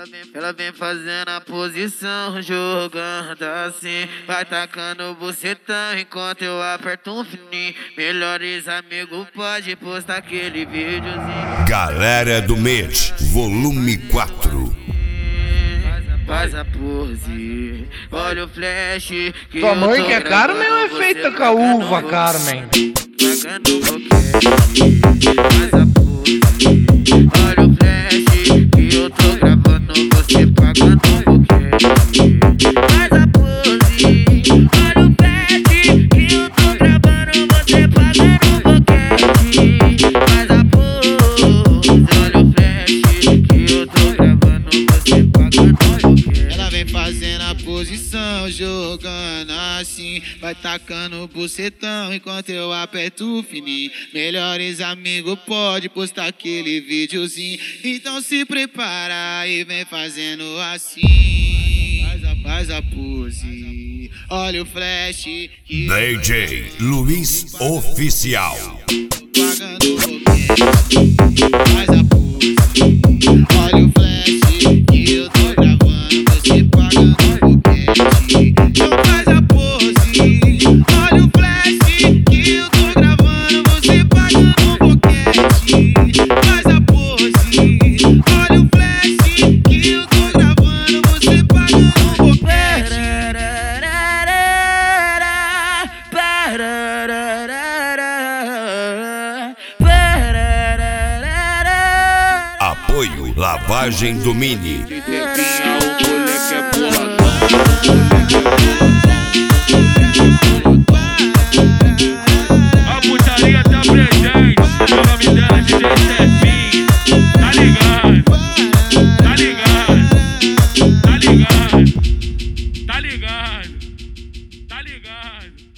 Ela vem fazendo a posição, jogando assim. Vai tacando o bucetão enquanto eu aperto um fininho. Melhores amigos, pode postar aquele videozinho. Galera do Mês, volume 4. Faz a pose, olha o flash. Tua mãe que é Carmen ou é feita com a uva, Carmen? Pagando boquete, faz a pose, olha o flash que eu tô gravando você pagando boquete. Faz a pose, olha o flash que eu tô gravando você pagando boquete. Faz a pose, olha o flash que eu tô gravando você pagando boquete. Ela vem fazendo a posição, jogando assim. Vai tacando o bucetão enquanto eu aperto o fininho. Melhores amigos, pode postar aquele videozinho. Então se prepara e vem fazendo assim. Faz a pose, olha o flash que DJ Luiz Oficial. pagando boquete. Faz a pose, olha o flash que eu tô gravando você pagando boquete. Então faz a pose, olha o flash que eu tô gravando você pagando boquete. Faz a pose, olha o flash que eu tô gravando você pagando boquete. Apoio Lavagem do Mini. A putaria tá presente, o nome dela é DJ Stefinho. Tá ligado? Tá ligado? Tá ligado? Tá ligado? Tá ligado?